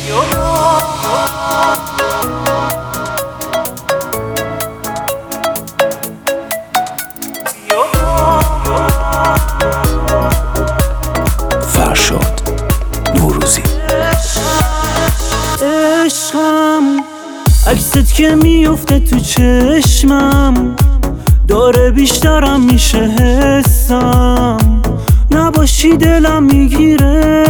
فرشاد نوروزی. عشقم عکست که میفته تو چشمم داره بیشترم میشه حسم، نباشی دلم میگیره.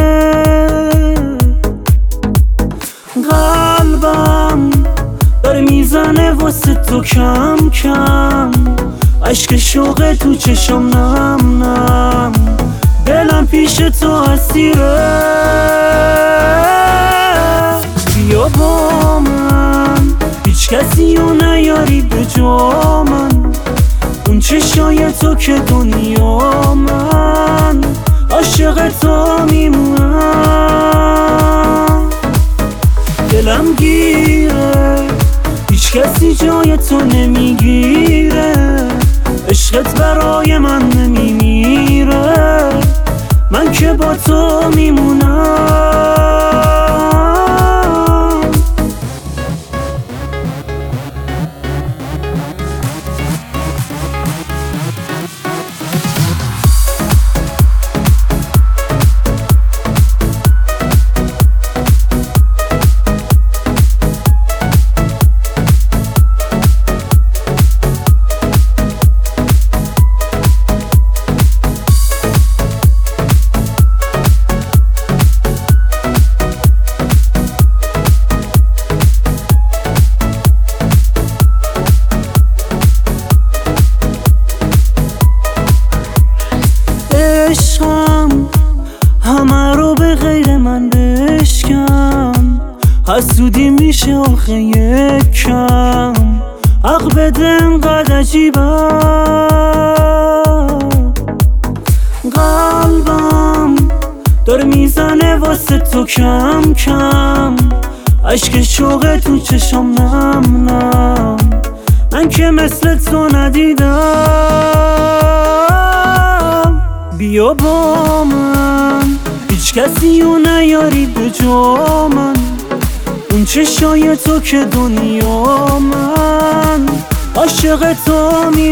قلبم داره میزنه واسه تو کم کم، عشق شوق تو چشم نم نم، دلم پیش تو اسیره. بیا با من هیچ کسی رو نیاری به جا من، اون چشای تو که دنیا من عاشق تو میمونم. دلم گیره هیچ کسی جای تو نمیگیره، عشقت برای من نمیمیره، من که با تو میمونم. عشقم همه رو به غیر من بشکن، حسودی میشه آخه یک کم، حق بده انقدر عجیبم. قلبم داره میزنه واسه تو کم کم، عشق شوق تو چشم نم نم، من که مثل تو ندیدم. بیا با من هیچ کسی رو نیاری به جا من، اون چشای تو که دنیا من عاشق تو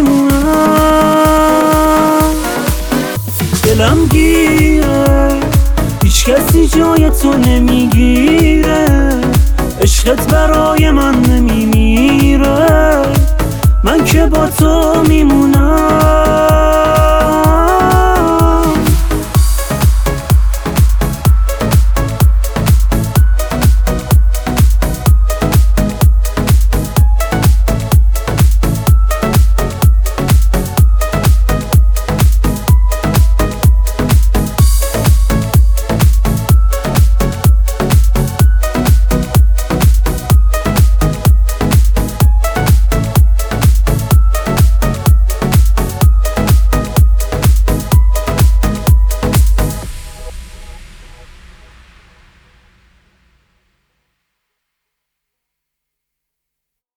میمونم. دلم گیره هیچ کسی جای تو نمیگیره، عشقت برای من نمیمیره، من که با تو میمونم.